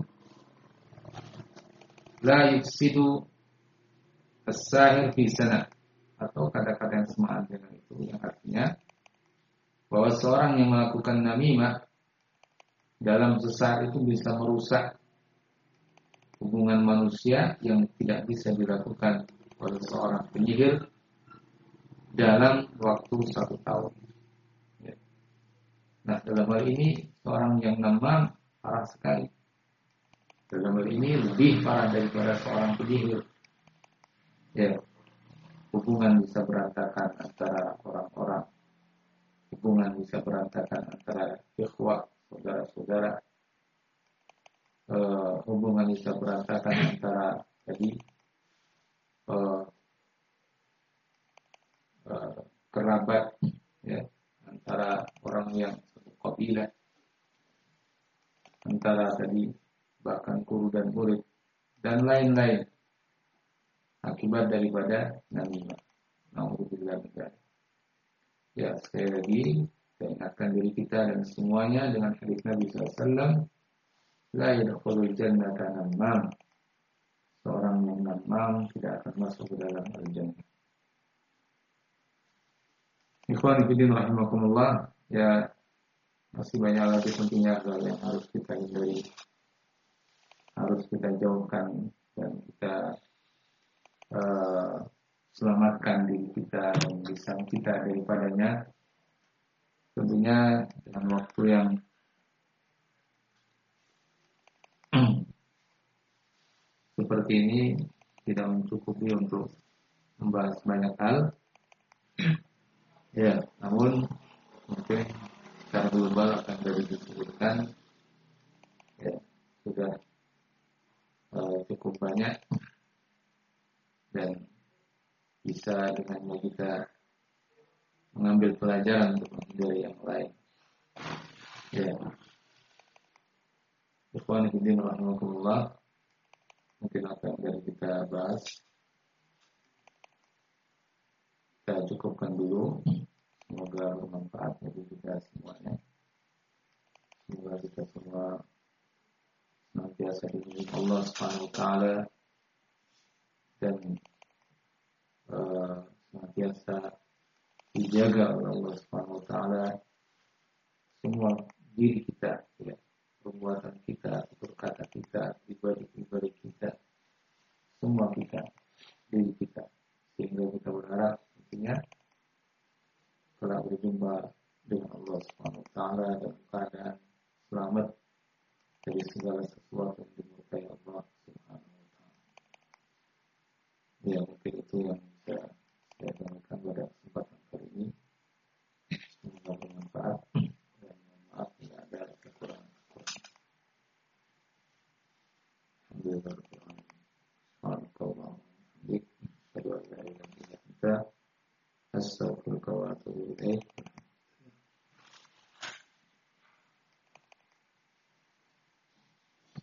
la yufsidu as-sa'ir fi sana'. Atau kata-kata yang semakna dengan itu, yang artinya bahwa seorang yang melakukan namimah dalam sesaat itu bisa merusak hubungan manusia yang tidak bisa dilakukan oleh seorang penyihir dalam waktu satu tahun. Ya. Nah, dalam hal ini seorang yang namam parah sekali. Dalam hal ini lebih parah daripada seorang penyihir. Ya. Hubungan bisa berantakan antara orang-orang, hubungan bisa berantakan antara ikhwah, saudara-saudara, uh, hubungan bisa berantakan antara tadi uh, uh, kerabat ya, antara orang yang satu kabilah, antara tadi bahkan guru dan murid dan lain-lain akibat daripada namimah. Nauzubillah min dzalik. Ya, sekali lagi saya ingatkan diri kita dan semuanya dengan hadis Nabi sallallahu alaihi wasallam, la yadkhulul jannata namam. Seorang yang namam tidak akan masuk ke dalam al-jannah. Ikhwan fillah rahimakumullah, ya masih banyak lagi tentunya hal yang harus kita hindari, harus kita jauhkan dan kita uh, selamatkan diri kita dan lisan kita daripadanya. Tentunya dengan waktu yang seperti ini tidak mencukupi untuk membahas banyak hal. Ya, namun mungkin secara global akan dari disebutkan ya sudah uh, cukup banyak dan bisa dengannya kita mengambil pelajaran untuk menghindari yang lain. Ya, ikhwan fillah rahimakumullah, mungkin apa yang dari kita bahas kita cukupkan dulu. Semoga bermanfaat bagi kita semuanya. Semoga kita semua senantiasa diberi Allah Subhanahu wa taala dan uh, senantiasa dijaga oleh Allah Subhanahu wa taala semua diri kita, ya, perbuatan kita, berkata kita, ibadah-ibadah kita, semua kita, diri kita, sehingga kita berharap tentunya telah berjumpa dengan Allah Subhanahu wa taala dalam keadaan selamat dari segala sesuatu yang dimurkai Allah Subhanahu wa taala. Ya, mungkin itu yang